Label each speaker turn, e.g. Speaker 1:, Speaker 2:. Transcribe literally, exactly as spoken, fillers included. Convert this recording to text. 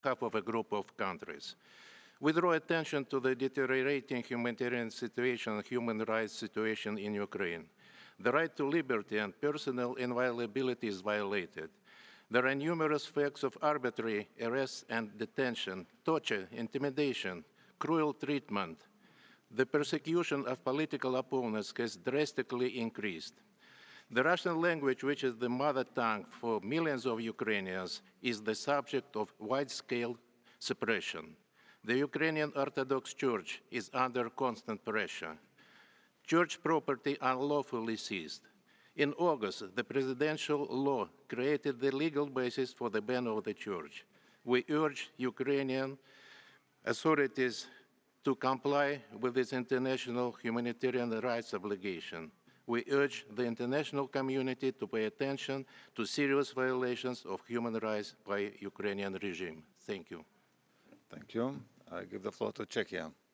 Speaker 1: behalf of a group of countries. We draw attention to the deteriorating humanitarian situation and human rights situation in Ukraine. The right to liberty and personal inviolability is violated. There are numerous facts of arbitrary arrest and detention, torture, intimidation, cruel treatment. The persecution of political opponents has drastically increased. The Russian language, which is the mother tongue for millions of Ukrainians, is the subject of wide-scale suppression. The Ukrainian Orthodox Church is under constant pressure. Church property unlawfully seized. In August, the presidential law created the legal basis for the ban of the church. We urge Ukrainian authorities to comply with this international humanitarian rights obligation. We urge the international community to pay attention to serious violations of human rights by Ukrainian regime. Thank you.
Speaker 2: Thank you. I give the floor to Czechia.